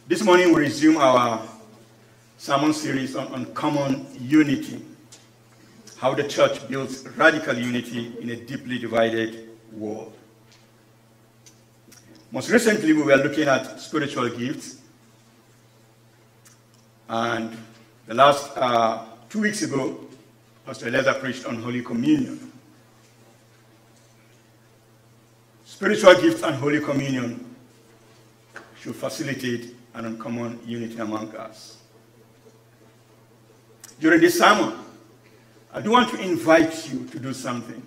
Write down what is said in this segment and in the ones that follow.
This morning we resume our sermon series on common unity, how the church builds radical unity in a deeply divided world. Most recently we were looking at spiritual gifts, and the last 2 weeks ago, Pastor Eliezer preached on Holy Communion. Spiritual gifts and Holy Communion should facilitate an uncommon unity among us. During this sermon, I do want to invite you to do something.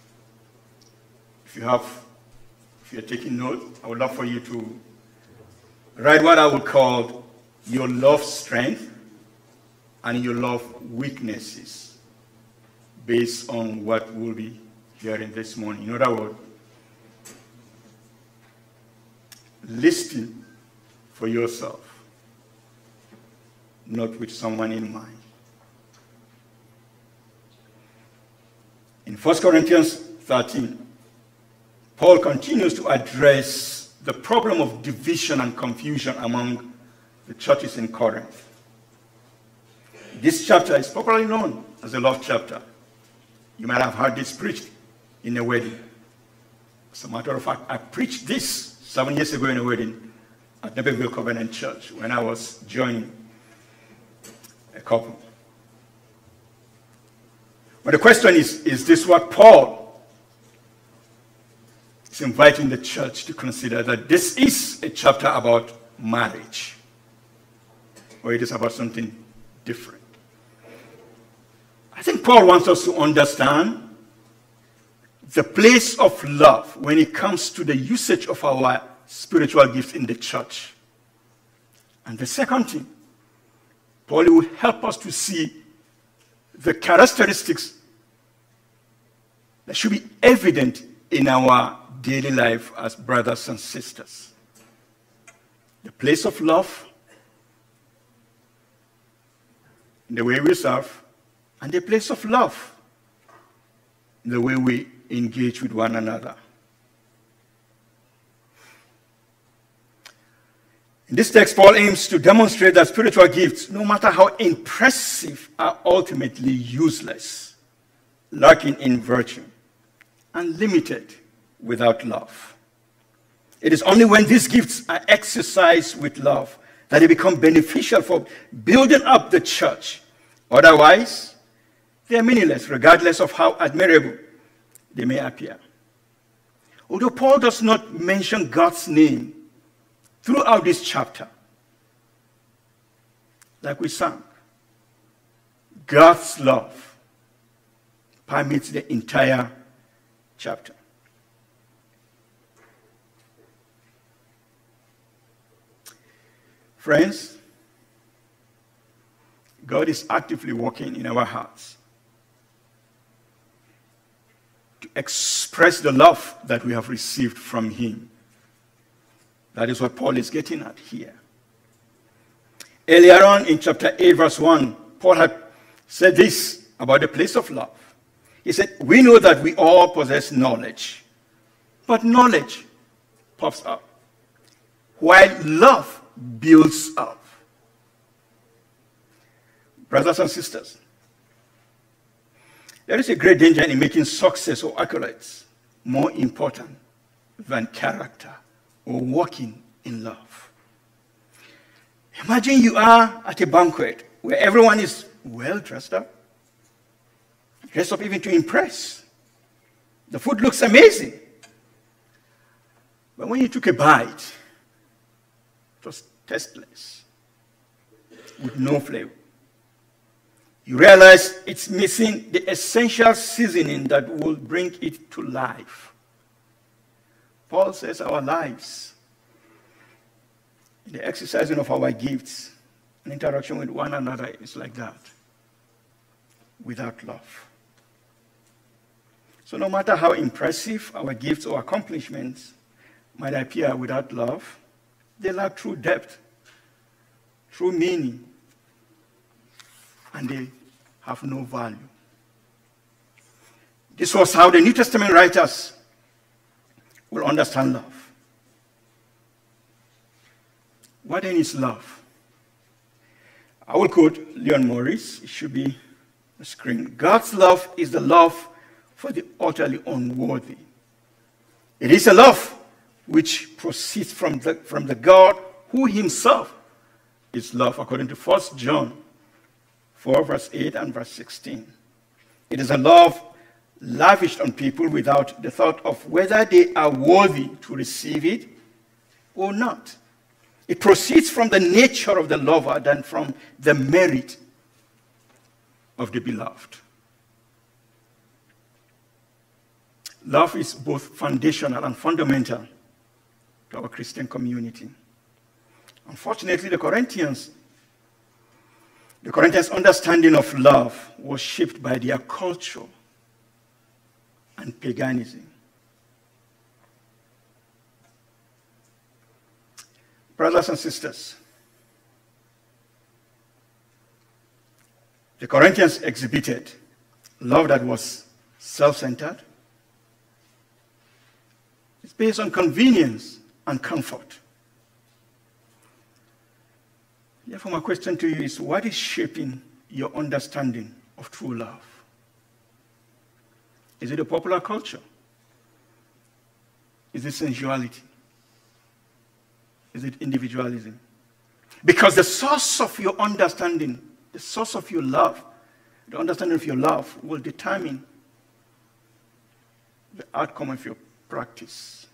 If you're taking notes, I would love for you to write what I would call your love strength and your love weaknesses based on what we'll be hearing this morning. In other words, listen for yourself, not with someone in mind. In 1 Corinthians 13, Paul continues to address the problem of division and confusion among the churches in Corinth. This chapter is popularly known as the love chapter. You might have heard this preached in a wedding. As a matter of fact, I preached this 7 years ago in a wedding at Naperville Covenant Church when I was joining a couple. But the question is this what Paul is inviting the church to consider, that this is a chapter about marriage, or it is about something different? I think Paul wants us to understand the place of love when it comes to the usage of our spiritual gifts in the church. And the second thing, Paul will help us to see the characteristics that should be evident in our daily life as brothers and sisters. The place of love, in the way we serve, and the place of love, in the way we engage with one another. In this text, Paul aims to demonstrate that spiritual gifts, no matter how impressive, are ultimately useless, lacking in virtue, and limited without love. It is only when these gifts are exercised with love that they become beneficial for building up the church. Otherwise, they are meaningless, regardless of how admirable they may appear. Although Paul does not mention God's name throughout this chapter, like we sang, God's love permeates the entire chapter. Friends, God is actively working in our hearts to express the love that we have received from Him. That is what Paul is getting at here. Earlier on in chapter 8, verse 1, Paul had said this about the place of love. He said, we know that we all possess knowledge, but knowledge puffs up, while love builds up. Brothers and sisters, there is a great danger in making success or accolades more important than character or walking in love. Imagine you are at a banquet where everyone is well dressed up even to impress. The food looks amazing. But when you took a bite, it was tasteless, with no flavor. You realize it's missing the essential seasoning that will bring it to life. Paul says our lives, the exercising of our gifts and interaction with one another is like that, without love. So no matter how impressive our gifts or accomplishments might appear without love, they lack true depth, true meaning, and they have no value. This was how the New Testament writers will understand love. What then is love? I will quote Leon Morris. It should be on the screen. God's love is the love for the utterly unworthy. It is a love which proceeds from the God who himself is love, according to 1 John 4, verse 8 and verse 16. It is a love lavished on people without the thought of whether they are worthy to receive it or not. It proceeds from the nature of the lover than from the merit of the beloved. Love is both foundational and fundamental to our Christian community. Unfortunately, the Corinthians' understanding of love was shaped by their culture and paganism. Brothers and sisters, the Corinthians exhibited love that was self-centered. It's based on convenience and comfort. Therefore, my question to you is, what is shaping your understanding of true love? Is it a popular culture? Is it sensuality? Is it individualism? Because the source of your understanding, the source of your love, the understanding of your love will determine the outcome of your practice.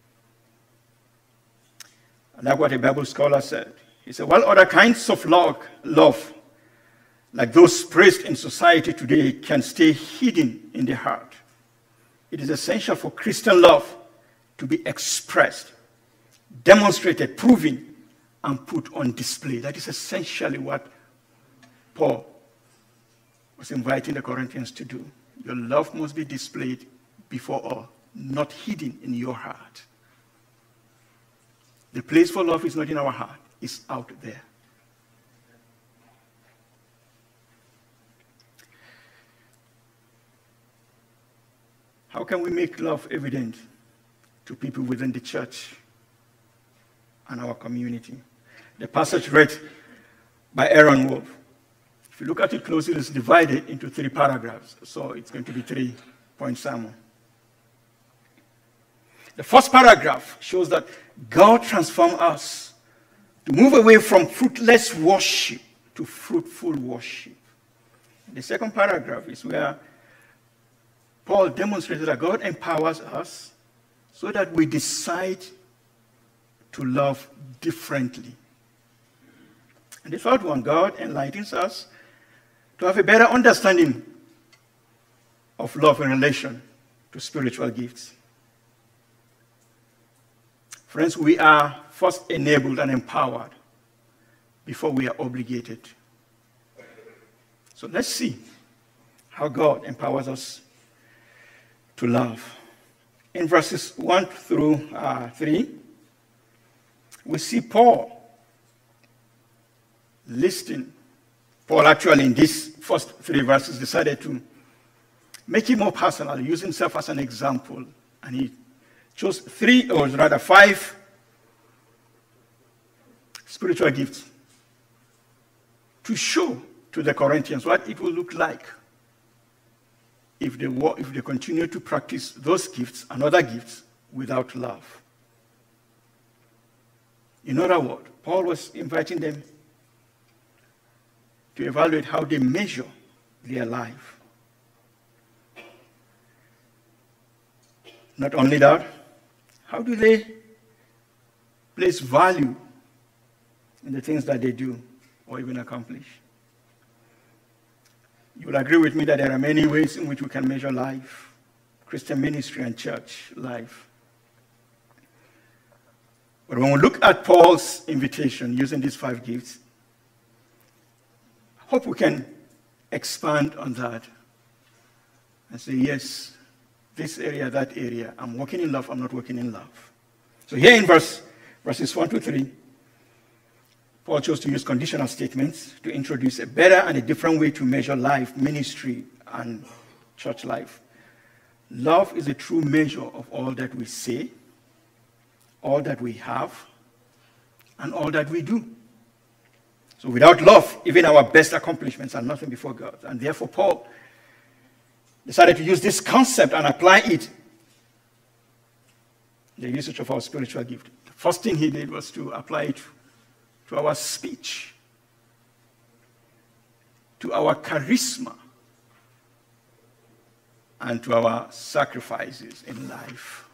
I like what a Bible scholar said. He said, while other kinds of love, like those praised in society today, can stay hidden in the heart, it is essential for Christian love to be expressed, demonstrated, proven, and put on display. That is essentially what Paul was inviting the Corinthians to do. Your love must be displayed before all, not hidden in your heart. The place for love is not in our heart, it's out there. How can we make love evident to people within the church and our community? The passage read by Aaron Wolf, if you look at it closely, it's divided into 3 paragraphs, so it's going to be 3-point sermon. The first paragraph shows that God transformed us to move away from fruitless worship to fruitful worship. The second paragraph is where Paul demonstrated that God empowers us so that we decide to love differently. And the third one, God enlightens us to have a better understanding of love in relation to spiritual gifts. Friends, we are first enabled and empowered before we are obligated. So let's see how God empowers us to love. In verses 1 through 3, we see Paul listing. Paul actually in these first 3 verses decided to make it more personal, use himself as an example. And he chose 5 spiritual gifts to show to the Corinthians what it will look like if they continue to practice those gifts and other gifts without love. In other words, Paul was inviting them to evaluate how they measure their life. Not only that, how do they place value in the things that they do or even accomplish? You will agree with me that there are many ways in which we can measure life, Christian ministry and church life. But when we look at Paul's invitation using these 5 gifts, I hope we can expand on that and say, yes, this area, that area, I'm working in love, I'm not working in love. So here in verses 1 to 3, Paul chose to use conditional statements to introduce a better and a different way to measure life, ministry, and church life. Love is a true measure of all that we say, all that we have, and all that we do. So without love, even our best accomplishments are nothing before God. And therefore, Paul decided to use this concept and apply it in the usage of our spiritual gift. The first thing he did was to apply it to our speech, to our charisma, and to our sacrifices in life.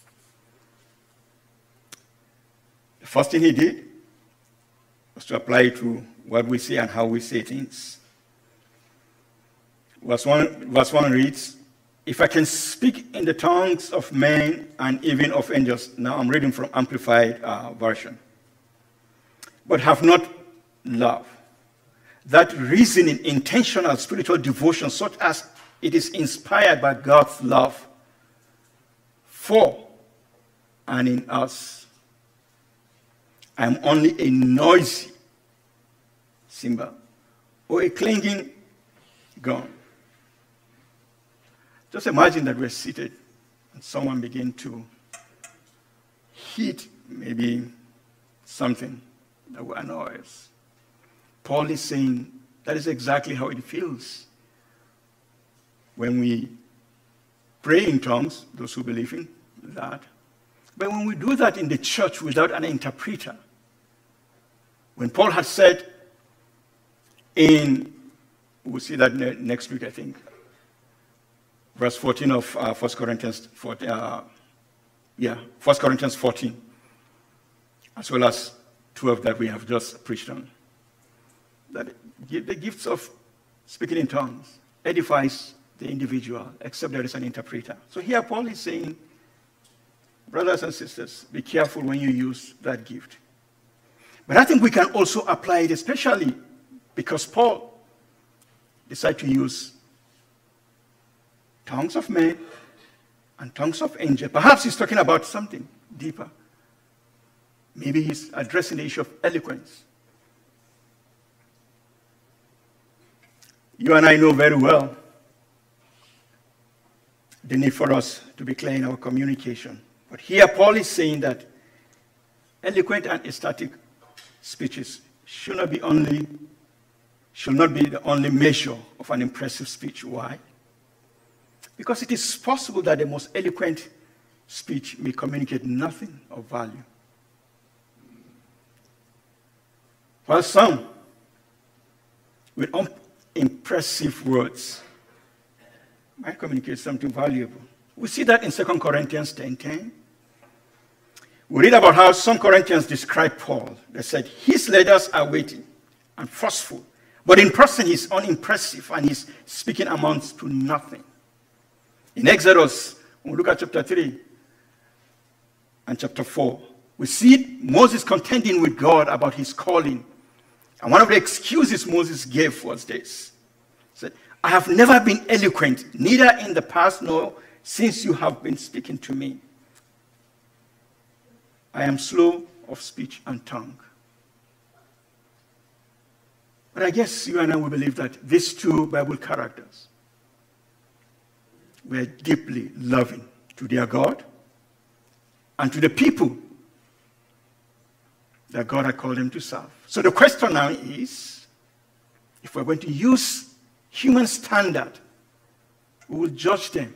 The first thing he did was to apply it to what we say and how we say things. Verse 1 reads, "If I can speak in the tongues of men and even of angels," now I'm reading from Amplified Version, "but have not love, that reasoning, intentional spiritual devotion, such as it is inspired by God's love for and in us, I am only a noisy cymbal or a clanging gong." Just imagine that we're seated and someone begin to hit maybe something that will annoy us. Paul is saying that is exactly how it feels when we pray in tongues, those who believe in that. But when we do that in the church without an interpreter, when Paul had said we'll see that next week, I think, verse 14 of 1 Corinthians 14, 1 Corinthians 14, as well as 12 that we have just preached on, that the gifts of speaking in tongues edifies the individual, except there is an interpreter. So here Paul is saying, brothers and sisters, be careful when you use that gift. But I think we can also apply it, especially because Paul decided to use tongues of men and tongues of angels. Perhaps he's talking about something deeper. Maybe he's addressing the issue of eloquence. You and I know very well the need for us to be clear in our communication. But here Paul is saying that eloquent and ecstatic speeches should not be the only measure of an impressive speech. Why? Because it is possible that the most eloquent speech may communicate nothing of value, while some with impressive words might communicate something valuable. We see that in 2 Corinthians 10:10. We read about how some Corinthians describe Paul. They said, his letters are weighty and forceful, but in person he's unimpressive and his speaking amounts to nothing. In Exodus, when we look at chapter 3 and chapter 4, we see Moses contending with God about his calling. And one of the excuses Moses gave was this. He said, I have never been eloquent, neither in the past nor since you have been speaking to me. I am slow of speech and tongue. But I guess you and I will believe that these two Bible characters were deeply loving to their God and to the people that God had called them to serve. So the question now is, if we're going to use human standard, we will judge them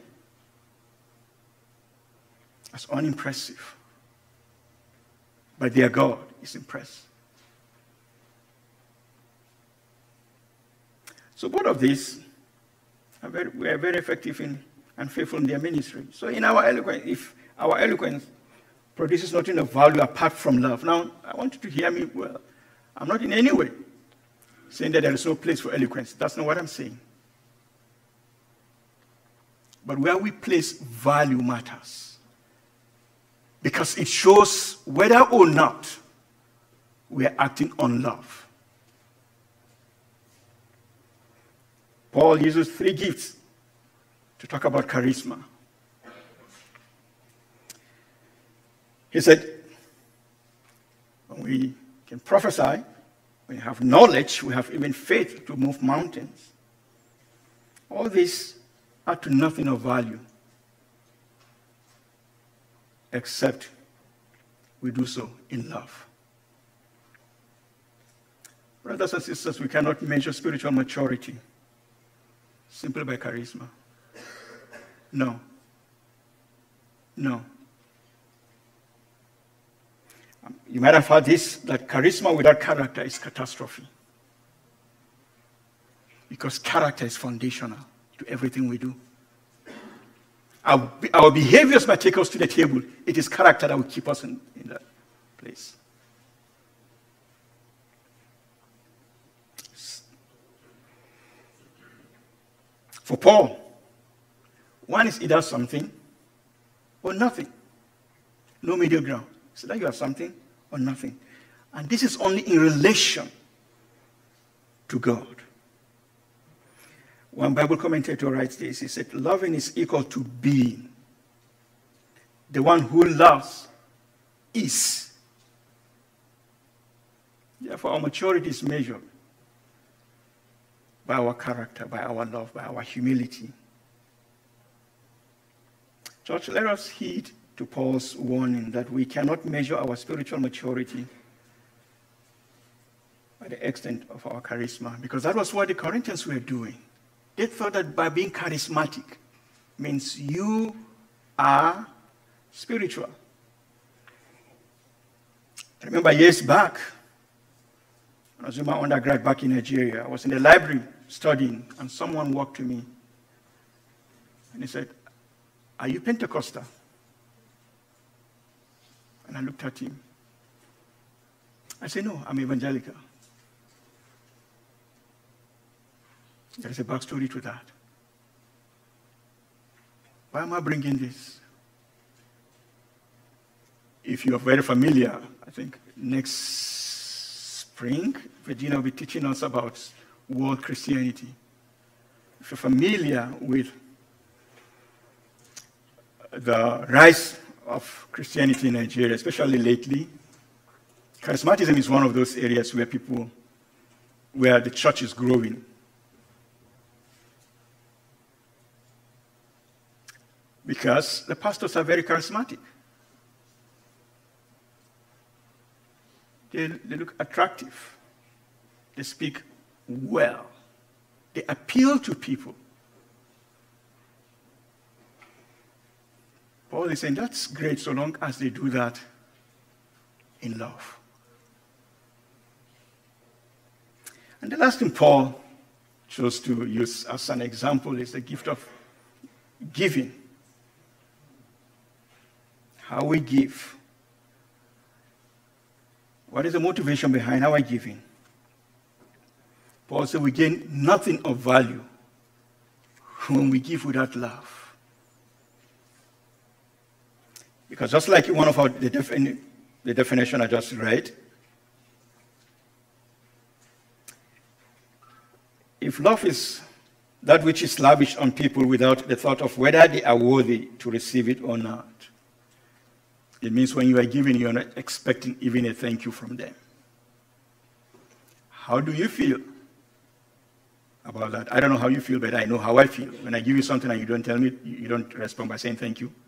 as unimpressive. But their God is impressed. So both of these were very effective and faithful in their ministry. So in our eloquence, if our eloquence produces nothing of value apart from love. Now, I want you to hear me well. I'm not in any way saying that there is no place for eloquence. That's not what I'm saying. But where we place value matters, because it shows whether or not we are acting on love. Paul uses 3 gifts to talk about charisma. He said, when we can prophesy, we have knowledge, we have even faith to move mountains. All these are to nothing of value, except we do so in love. Brothers and sisters, we cannot measure spiritual maturity simply by charisma. No. No. You might have heard this, that charisma without character is catastrophe. Because character is foundational to everything we do. Our behaviors might take us to the table. It is character that will keep us in that place. For Paul, one is either something or nothing. No middle ground. So that you have something or nothing. And this is only in relation to God. One Bible commentator writes this. He said, loving is equal to being. The one who loves is. Therefore, our maturity is measured by our character, by our love, by our humility. Church, let us heed to Paul's warning that we cannot measure our spiritual maturity by the extent of our charisma, because that was what the Corinthians were doing. They thought that by being charismatic means you are spiritual. I remember years back, when I was in my undergrad back in Nigeria, I was in the library studying, and someone walked to me, and he said, "Are you Pentecostal?" And I looked at him. I said, "No, I'm evangelical." There is a backstory to that. Why am I bringing this? If you are very familiar, I think next spring, Virginia will be teaching us about world Christianity. If you're familiar with the rise of Christianity in Nigeria, especially lately, charismatism is one of those areas where the church is growing. Because the pastors are very charismatic. They look attractive. They speak well. They appeal to people. Paul is saying that's great so long as they do that in love. And the last thing Paul chose to use as an example is the gift of giving. How we give. What is the motivation behind our giving? Paul said we gain nothing of value when we give without love. Because just like one of the definition I just read, if love is that which is lavished on people without the thought of whether they are worthy to receive it or not, it means when you are giving, you are not expecting even a thank you from them. How do you feel about that? I don't know how you feel, but I know how I feel. When I give you something and you don't tell me, you don't respond by saying thank you.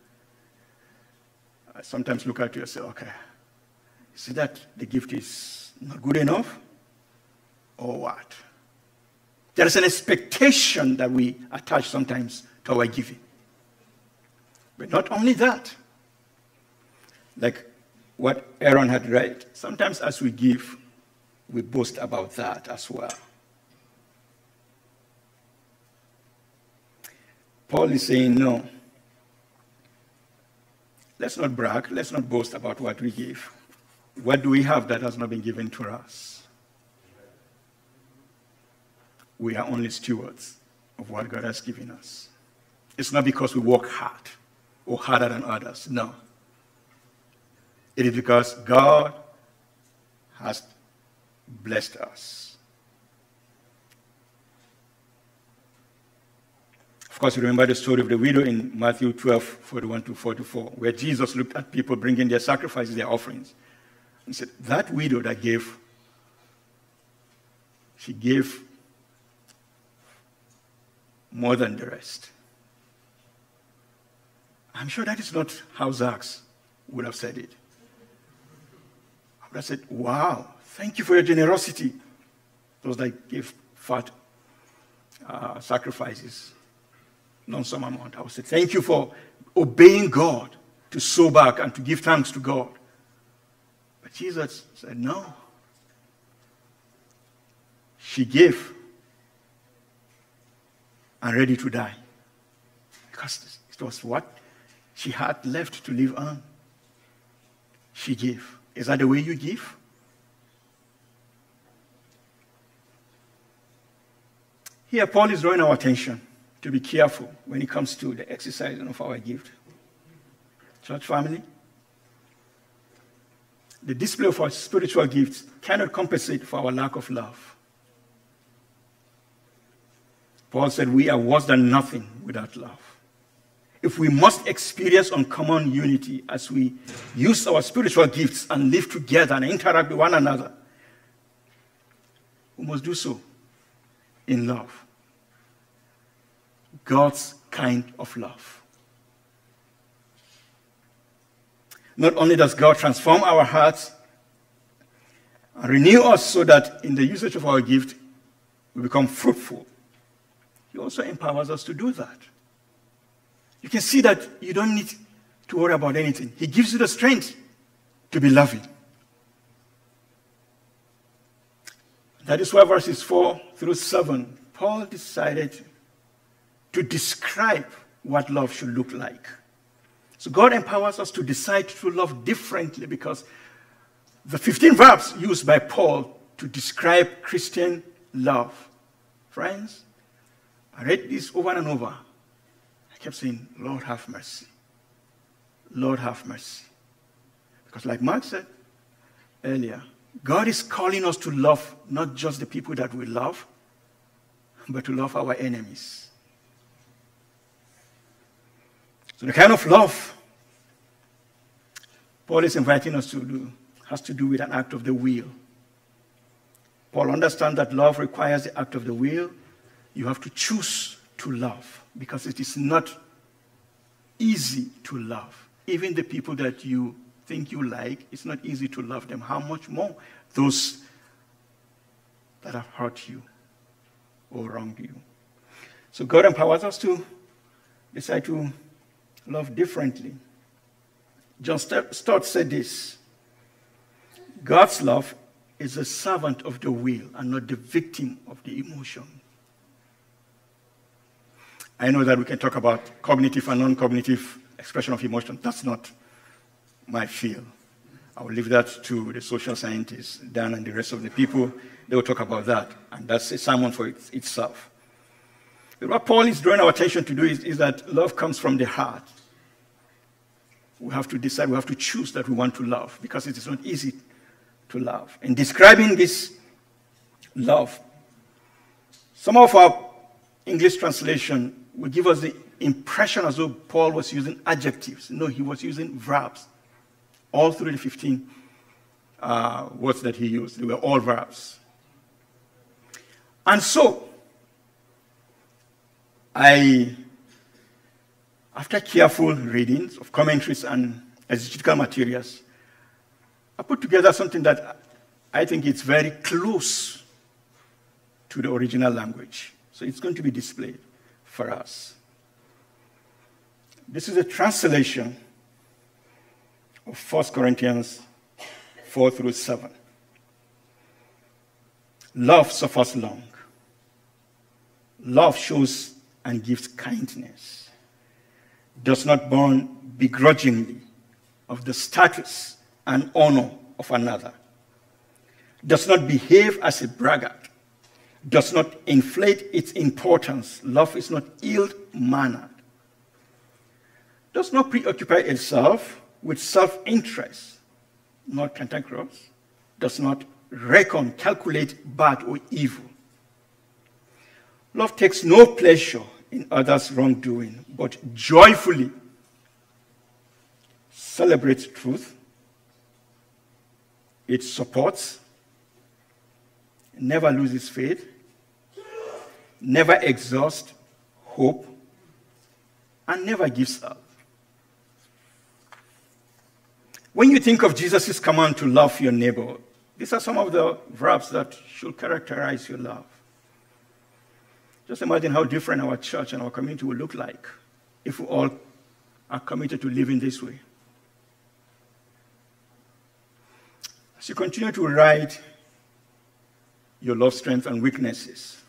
I sometimes look at you and say, okay, see that the gift is not good enough? Or what? There is an expectation that we attach sometimes to our giving. But not only that, like what Aaron had read, sometimes as we give, we boast about that as well. Paul is saying, no. Let's not brag. Let's not boast about what we give. What do we have that has not been given to us? We are only stewards of what God has given us. It's not because we work hard or harder than others. No. It is because God has blessed us. Of course, you remember the story of the widow in Matthew 12:41-44, where Jesus looked at people bringing their sacrifices, their offerings, and said, that widow that gave, she gave more than the rest. I'm sure that is not how Zacchaeus would have said it. I would have said, wow, thank you for your generosity. those that give fat sacrifices, non-sum amount. I would say, thank you for obeying God to sow back and to give thanks to God. But Jesus said, no. She gave and ready to die. Because it was what she had left to live on. She gave. Is that the way you give? Here, Paul is drawing our attention to be careful when it comes to the exercising of our gift. Church family, the display of our spiritual gifts cannot compensate for our lack of love. Paul said we are worse than nothing without love. If we must experience uncommon unity as we use our spiritual gifts and live together and interact with one another, we must do so in love. God's kind of love. Not only does God transform our hearts and renew us so that in the usage of our gift we become fruitful, He also empowers us to do that. You can see that you don't need to worry about anything. He gives you the strength to be loving. That is why verses 4 through 7, Paul decided to describe what love should look like. So God empowers us to decide to love differently because the 15 verbs used by Paul to describe Christian love. Friends, I read this over and over. I kept saying, Lord, have mercy. Lord, have mercy. Because like Mark said earlier, God is calling us to love not just the people that we love, but to love our enemies. So the kind of love Paul is inviting us to do has to do with an act of the will. Paul understands that love requires the act of the will. You have to choose to love because it is not easy to love. Even the people that you think you like, it's not easy to love them. How much more those that have hurt you or wronged you. So God empowers us to decide to love differently. John Stott said this: God's love is a servant of the will and not the victim of the emotion. I know that we can talk about cognitive and non-cognitive expression of emotion. That's not my field. I will leave that to the social scientists, Dan and the rest of the people. They will talk about that, and that's a sermon for itself. But what Paul is drawing our attention to do is that love comes from the heart. We have to decide, we have to choose that we want to love because it is not easy to love. In describing this love, some of our English translation will give us the impression as though Paul was using adjectives. No, he was using verbs. All through the 15 words that he used, they were all verbs. And so, after careful readings of commentaries and exegetical materials, I put together something that I think is very close to the original language. So it's going to be displayed for us. This is a translation of 1 Corinthians 4 through 7. Love suffers long. Love shows and gives kindness. Does not burn begrudgingly of the status and honor of another. Does not behave as a braggart. Does not inflate its importance. Love is not ill-mannered. Does not preoccupy itself with self-interest, not cantankerous. Does not reckon, calculate bad or evil. Love takes no pleasure in others' wrongdoing, but joyfully celebrates truth. It supports, never loses faith, never exhausts hope, and never gives up. When you think of Jesus' command to love your neighbor, These are some of the verbs that should characterize your love. Just imagine how different our church and our community will look like if we all are committed to living this way. As you continue to write your love, strengths, and weaknesses,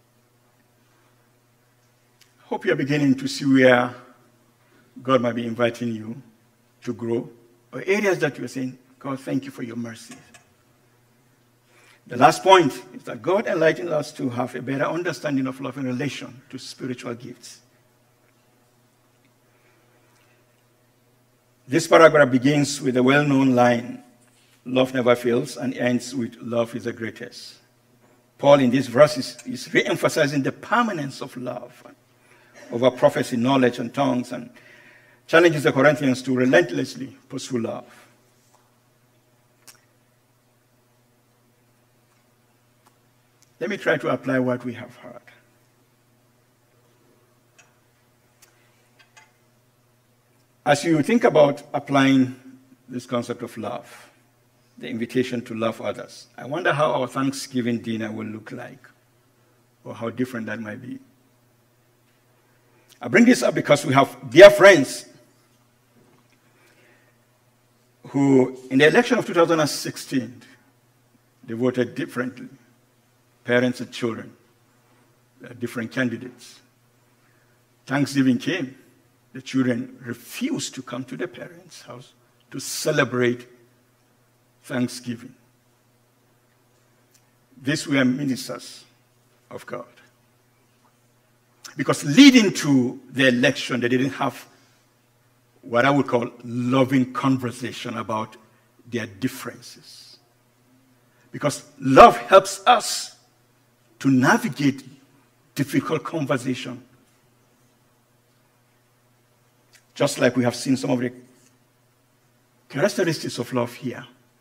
I hope you're beginning to see where God might be inviting you to grow, or areas that you're saying, God, thank you for your mercy. The last point is that God enlightens us to have a better understanding of love in relation to spiritual gifts. This paragraph begins with a well-known line, love never fails, and ends with love is the greatest. Paul in these verses is re-emphasizing the permanence of love over prophecy, knowledge, and tongues, and challenges the Corinthians to relentlessly pursue love. Let me try to apply what we have heard. As you think about applying this concept of love, the invitation to love others, I wonder how our Thanksgiving dinner will look like, or how different that might be. I bring this up because we have dear friends who, in the election of 2016, they voted differently. Parents and children, different candidates. Thanksgiving came. The children refused to come to the parents' house to celebrate Thanksgiving. These were ministers of God. Because leading to the election, they didn't have what I would call loving conversation about their differences. Because love helps us to navigate difficult conversation. Just like we have seen some of the characteristics of love here.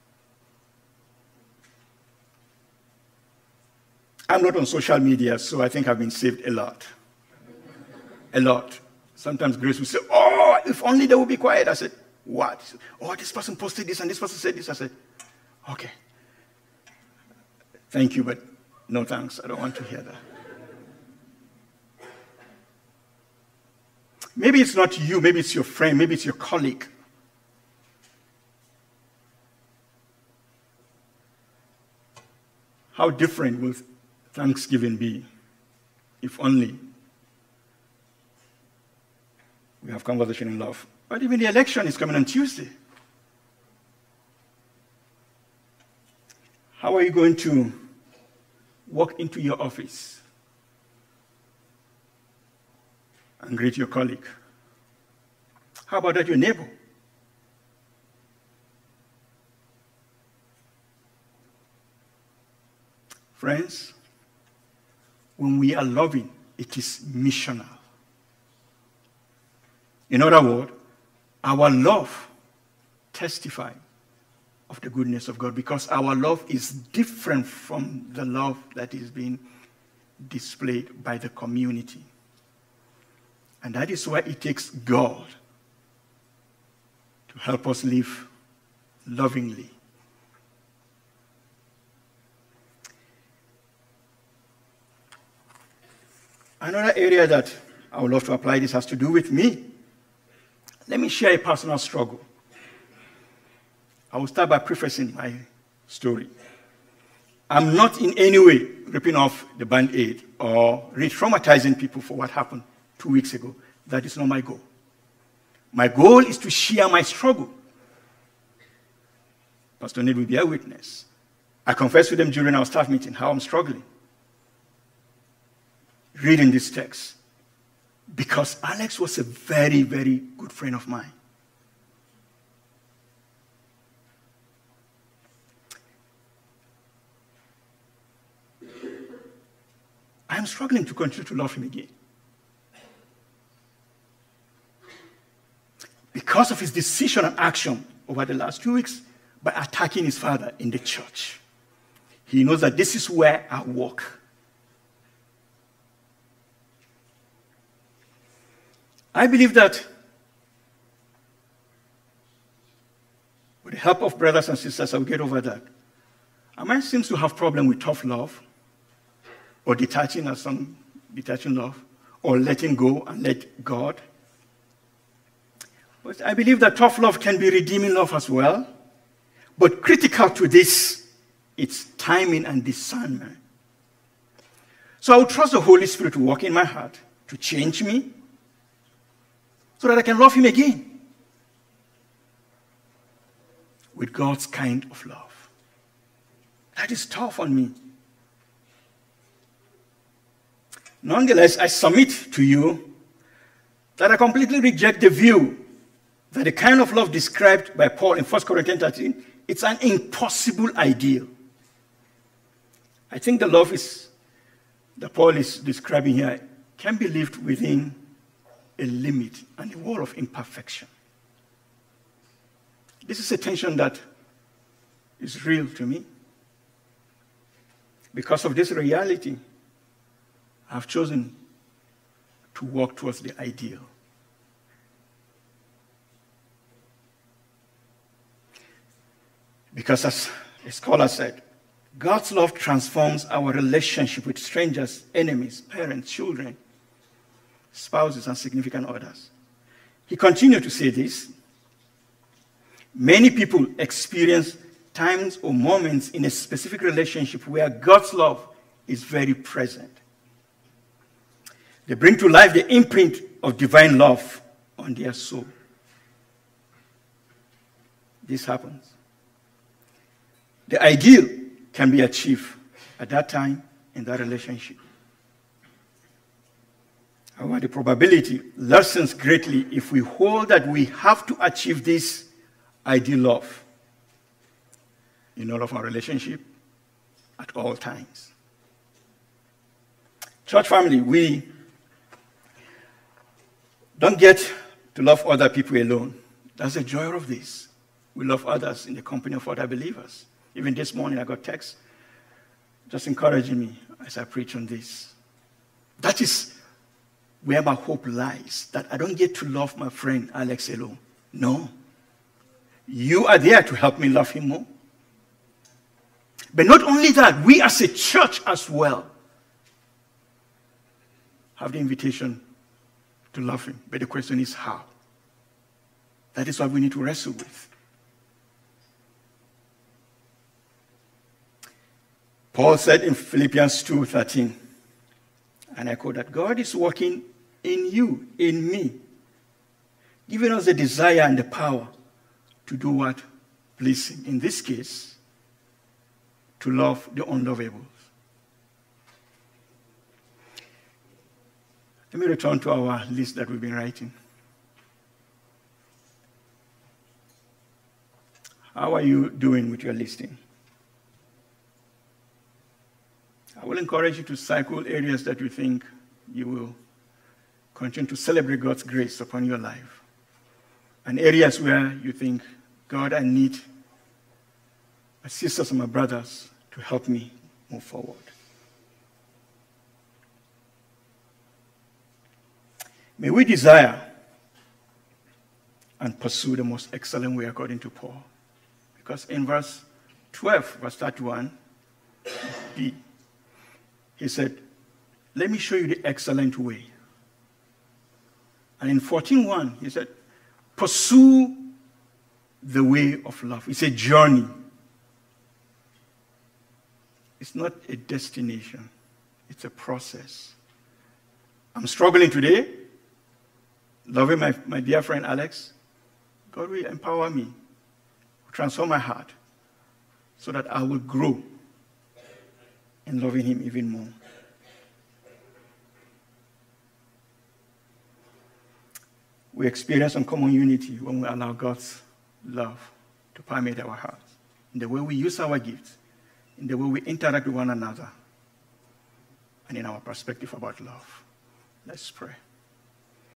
I'm not on social media, so I think I've been saved a lot. A lot. Sometimes Grace will say, oh, if only they would be quiet. I said, what? Said, oh, this person posted this and this person said this. I said, okay. Thank you, but no thanks. I don't want to hear that. Maybe it's not you. Maybe it's your friend. Maybe it's your colleague. How different will Thanksgiving be if only we have conversation in love? But even the election is coming on Tuesday. How are you going to walk into your office and greet your colleague? How about that, your neighbor? Friends, when we are loving, it is missional. In other words, our love testifies of the goodness of God, because our love is different from the love that is being displayed by the community. And that is why it takes God to help us live lovingly. Another area that I would love to apply this has to do with me. Let me share a personal struggle. I will start by prefacing my story. I'm not in any way ripping off the Band-Aid or re-traumatizing people for what happened 2 weeks ago. That is not my goal. My goal is to share my struggle. Pastor Ned will be a witness. I confessed to them during our staff meeting how I'm struggling reading this text, because Alex was a very, very good friend of mine. I'm struggling to continue to love him again. Because of his decision and action over the last 2 weeks by attacking his father in the church. He knows that this is where I walk. I believe that with the help of brothers and sisters, I will get over that. A man seems to have problem with tough love, or detaching love, or letting go and let God. But I believe that tough love can be redeeming love as well. But critical to this, it's timing and discernment. So I will trust the Holy Spirit to work in my heart, to change me, so that I can love him again with God's kind of love. That is tough on me. Nonetheless, I submit to you that I completely reject the view that the kind of love described by Paul in 1 Corinthians 13, it's an impossible ideal. I think the love that Paul is describing here can be lived within a limit and a wall of imperfection. This is a tension that is real to me. Because of this reality, I've chosen to walk towards the ideal. Because as a scholar said, God's love transforms our relationship with strangers, enemies, parents, children, spouses, and significant others. He continued to say this. Many people experience times or moments in a specific relationship where God's love is very present. They bring to life the imprint of divine love on their soul. This happens. The ideal can be achieved at that time in that relationship. However, the probability lessens greatly if we hold that we have to achieve this ideal love in all of our relationship at all times. Church family, we don't get to love other people alone. That's the joy of this. We love others in the company of other believers. Even this morning, I got text just encouraging me as I preach on this. That is where my hope lies, that I don't get to love my friend Alex alone. No. You are there to help me love him more. But not only that, we as a church as well have the invitation to love him. But the question is how? That is what we need to wrestle with. Paul said in Philippians 2:13, and I quote, that God is working in you, in me, giving us the desire and the power to do what pleases him. In this case, to love the unlovables. Let me return to our list that we've been writing. How are you doing with your listing? I will encourage you to cycle areas that you think you will continue to celebrate God's grace upon your life. And areas where you think, God, I need my sisters and my brothers to help me move forward. May we desire and pursue the most excellent way according to Paul. Because in verse 12, verse 31b, he said, let me show you the excellent way. And in 14:1, he said, pursue the way of love. It's a journey. It's not a destination. It's a process. I'm struggling today, loving my dear friend Alex. God will empower me, transform my heart, so that I will grow in loving him even more. We experience uncommon unity when we allow God's love to permeate our hearts, in the way we use our gifts, in the way we interact with one another, and in our perspective about love. Let's pray.